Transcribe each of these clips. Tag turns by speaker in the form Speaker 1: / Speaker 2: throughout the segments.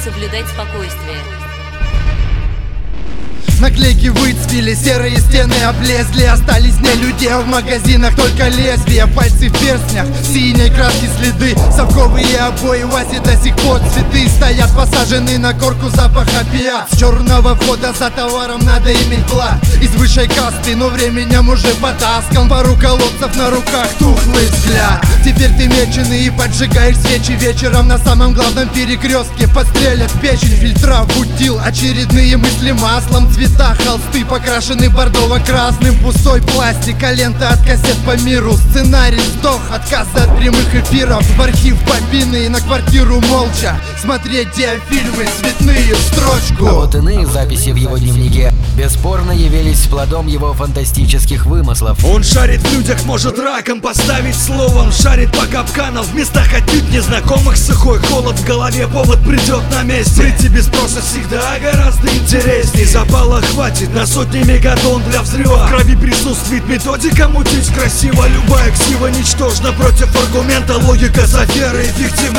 Speaker 1: соблюдать спокойствие.
Speaker 2: Наклейки выцвели, серые стены облезли. Остались не люди, а в магазинах только лезвия. Пальцы в перстнях, синей краски следы. Совковые обои, в вазе до сих пор цветы стоят, посажены на корку, запах опиат. С черного входа за товаром надо иметь блат. Из высшей касты, но временем уже потаскан. Пару колодцев на руках, тухлый взгляд. Теперь ты меченый и поджигаешь свечи вечером. На самом главном перекрестке подстрелят в печень. Фильтра бутил, очередные мысли маслом. Цвета, холсты покрашены бордово-красным. Пустой пластик, а лента от кассет по миру. Сценарий сдох, отказ от прямых эфиров. В архив бобины и на квартиру молча смотреть диафильмы, цветные в строчку.
Speaker 3: А вот иные записи в его дневнике бесспорно явились плодом его фантастических вымыслов.
Speaker 4: Он шарит в людях, может раком поставить словом. Шарит по капканам в местах отнюдь незнакомых. Сухой холод в голове, повод придет на месте. Прийти без спроса всегда гораздо интересней. Запала хватит на сотни мегатонн для взрыва. В крови присутствует методика мутить красиво. Любая ксива ничтожна против аргумента. Логика Заферы эффективна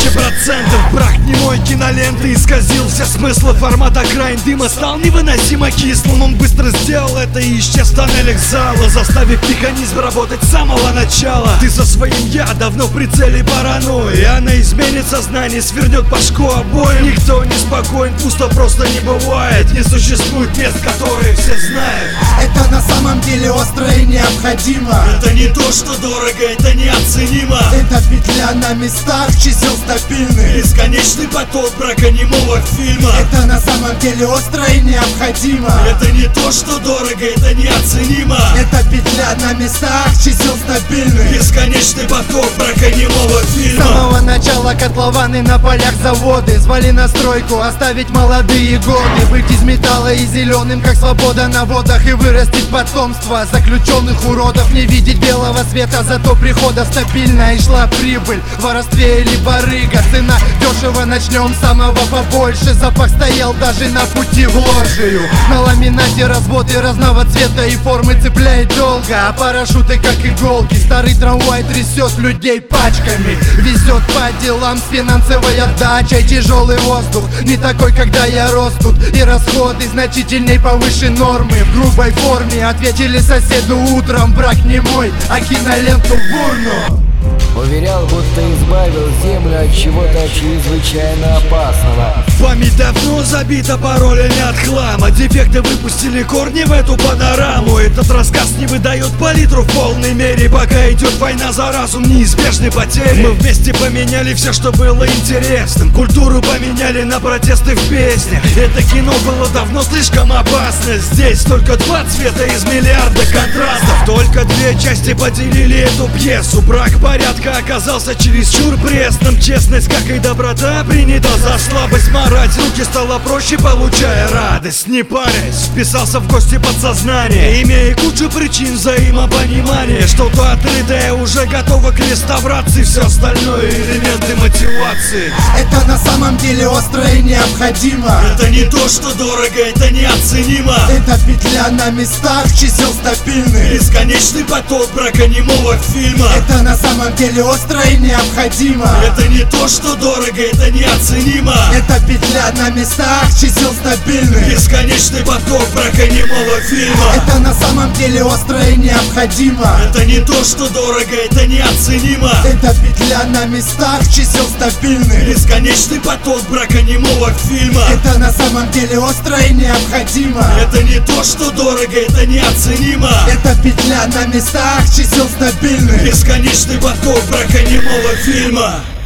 Speaker 4: 1000%. Прах немой киноленты исказил все смыслы. Формат окраин дыма стал невыносимо кислым. Он быстро сделал это и исчез в тоннелях зала, заставив механизм работать с самого начала. Ты со своим я давно в прицеле паранойи. Она изменит сознание, свернет башку обоим. Никто не спокоен, пусто просто не бывает. Не существует мест, которые все знают.
Speaker 2: Это на самом деле остро и необходимо.
Speaker 4: Это не то, что дорого, это неоценимо.
Speaker 2: Это петля на местах, чисел стабильных.
Speaker 4: Бесконечный поток браконемого фильма.
Speaker 2: Это на самом деле остро и необходимо.
Speaker 4: Это не то, что дорого, это неоценимо.
Speaker 2: Это петля на местах, чисел стабильных.
Speaker 4: Бесконечный поток браконемого
Speaker 2: С
Speaker 4: фильма.
Speaker 2: самого начала котлованы на полях заводы. Звали на стройку, оставить молодые годы. Быть из металла и зеленым, как свобода на водах. И вырастить потомство заключенных уродов. Не видеть белого света, зато прихода стабильно. И шла прибыль, в воровстве или барыга. Цена дешево, начнем с самого побольше. Запах стоял даже на пути в ложию. На ламинате разводы разного цвета и формы, цепляет долго, а парашюты как иголки. Старый трамвай трясет людей пачками, везет по делам с финансовой отдачей. Тяжелый воздух, не такой, когда я рос тут. И расходы значительней повыше нормы. В грубой форме ответили соседу утром. Брак не мой, а киноленту в урну.
Speaker 3: Уверял, будто избавил землю от чего-то чрезвычайно опасного.
Speaker 4: Память давно забита паролями от хлама. Дефекты выпустили корни в эту панораму. Этот рассказ не выдает палитру в полной мере. Пока идет война за разум, неизбежны потери. Мы вместе поменяли все, что было интересным. Культуру поменяли на протесты в песнях. Это кино было давно слишком опасно. Здесь только два цвета из миллиарда контрастов. Только две части поделили эту пьесу. Брак порядка оказался чересчур пресным. Честность, как и доброта, принята за слабость. Марать руки стало проще, получая радость. Не парясь, вписался в гости подсознания, имея кучу причин взаимопонимания. Что-то отрытое уже готово к реставрации. Все остальное элементы мотивации.
Speaker 2: Это на самом деле остро и необходимо.
Speaker 4: Это не то, что дорого, это неоценимо.
Speaker 2: Это петля на местах, чисел стабильных.
Speaker 4: Бесконечный поток браконемого фильма.
Speaker 2: Это на самом деле остро и необходимо.
Speaker 4: Это не то, что дорого, это неоценимо.
Speaker 2: Это петля на местах, чисел стабильных.
Speaker 4: Бесконечный поток браконемого фильма.
Speaker 2: Это на самом деле остро и необходимо.
Speaker 4: Это не то, что дорого, это неоценимо.
Speaker 2: Это петля на местах, чисел стабильных.
Speaker 4: Бесконечный поток браконемого фильма.
Speaker 2: Это на самом деле остро и необходимо.
Speaker 4: Это не то, что дорого, это неоценимо.
Speaker 2: Это петля на местах, чисел стабильных.
Speaker 4: Бесконечный поток браконемого фильма.